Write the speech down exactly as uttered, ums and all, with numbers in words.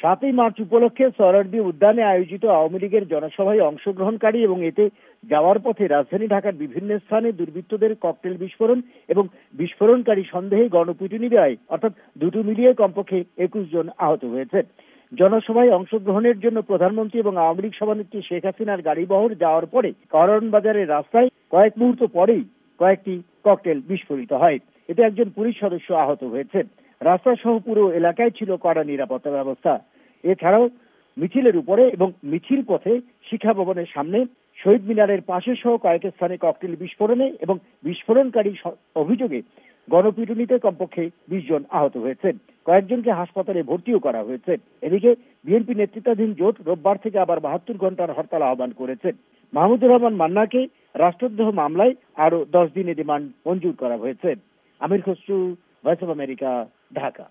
সাতই মার্চ উপলক্ষে সোহরাওয়ার্দী উদ্যানে আয়োজিত আওয়ামী লীগের জনসভায় অংশগ্রহণকারী এবং এতে যাওয়ার পথে রাজধানী ঢাকার বিভিন্ন স্থানে দুর্বৃত্তদের ককটেল বিস্ফোরণ এবং বিস্ফোরণকারী সন্দেহে গণপিটুনি দেওয়ায় অর্থাৎ দুটো মিলিয়ে কমপক্ষে একুশ জন আহত হয়েছে। জনসভায় অংশগ্রহণের জন্য প্রধানমন্ত্রী এবং আওয়ামী লীগ সভানেত্রী শেখ হাসিনার গাড়িবহর যাওয়ার পরে কারওয়ান বাজারের রাস্তায় কয়েক মুহূর্ত পরেই কয়েকটি ককটেল বিস্ফোরিত হয়। এতে একজন পুলিশ সদস্য আহত হয়েছে। রাস্তা সহ পুরো এলাকায় ছিল কড়া নিরাপত্তা ব্যবস্থা। এছাড়াও মিছিলের উপরে এবং মিছিল পথে শিক্ষা ভবনের সামনে, শহীদ মিনারের পাশে সহ কয়েক স্থানে ককটেল বিস্ফোরণে এবং বিস্ফোরণকারী অভিযোগে গণপিটুনিতে কমপক্ষে বিশ জন আহত হয়েছে। কয়েকজনকে হাসপাতালে ভর্তিও করা হয়েছে। এদিকে বিএনপি নেতৃত্বাধীন জোট রোববার থেকে আবার বাহাত্তর ঘন্টার হরতাল আহ্বান করেছে। মাহমুদুর রহমান মান্নাকে রাষ্ট্রদ্রোহ মামলায় আরো দশ দিনের রিমান্ড মঞ্জুর করা হয়েছে। Amir Khasru, voice of America, Dhaka.